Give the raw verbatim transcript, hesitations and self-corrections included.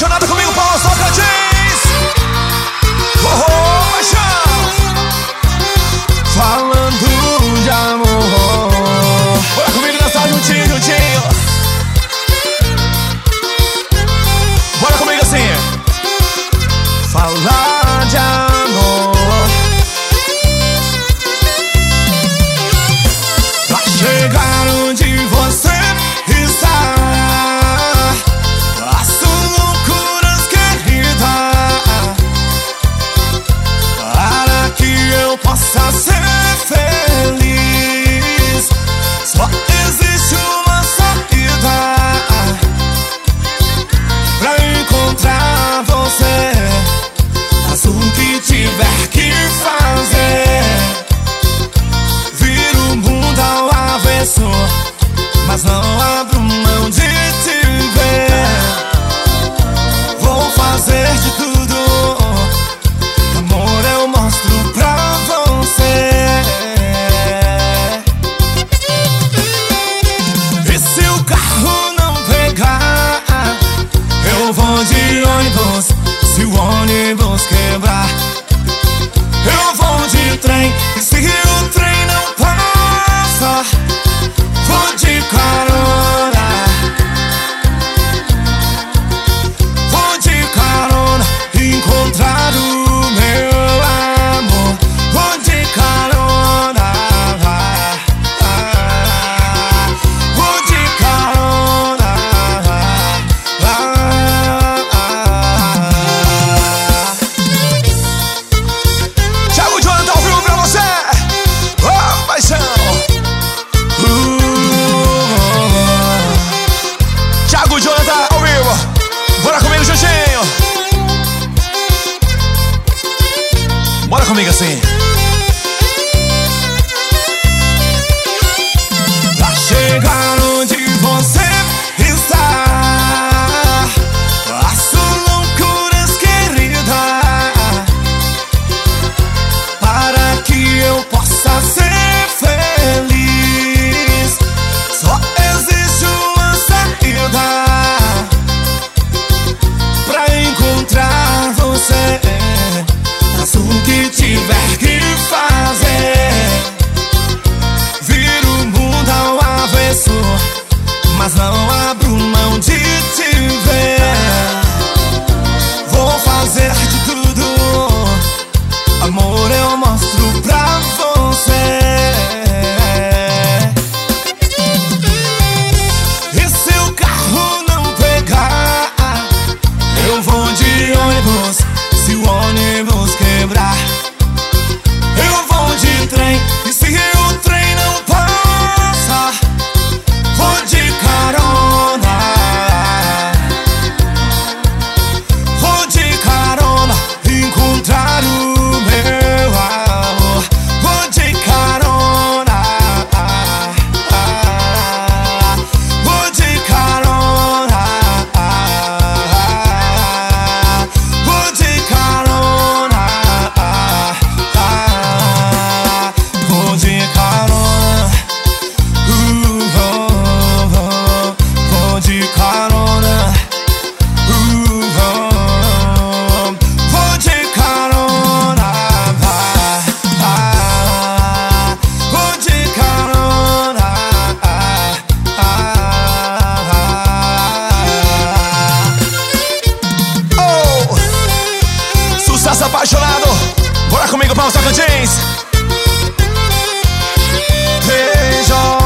apaixonada comigo, Paulo Socrates. Oh, oh, paixão. Falando de amor. Bora comigo dançar juntinho, juntinho. Bora comigo assim. Falar de amor. Vai chegar onde você está. Faço loucuras, querida, para que eu possa ser feliz. Só existe uma saída pra encontrar você. Faça o que tiver que fazer. Vira o mundo ao avesso, mas não abro mão de te ver. Vou fazer de tudo, amor, eu mostro pra você. E se o carro não pegar, eu vou de ônibus. Se o ônibus quebrar, eu vou de trem. E se o trem não passa, vou de carona. Vou de carona encontrar o meu amor. Vou de carona. Vou de carona. Thiago Jonathan ao vivo pra você. Oh, paixão. Thiago Jonathan ao vivo. Bora comigo, Xuxinho. Bora comigo assim. Pra chegar onde você está, faço loucuras, querida, para que eu possa ser feliz. Só existe uma saída pra encontrar você. Faça o que tiver que fazer. Vira o mundo ao avesso, mas não abro mão de te ver. Vou fazer de tudo, amor, eu mostro pra você. E se o carro não pegar, eu vou de ônibus. Se o ônibus quebrar, eu vou de trem. E se o trem não passa, vou de carona. Vou de carona encontrar o meu amor. Vou de carona. Vou de carona. Vou de carona. Vou de carona. Uh, oh, oh. Vou de carona. Uh, oh. Vou de carona. Ah, ah. Vou de carona. Ah, ah. Oh! Sucesso apaixonado. Bora comigo, Paulo Socrates. Beijo.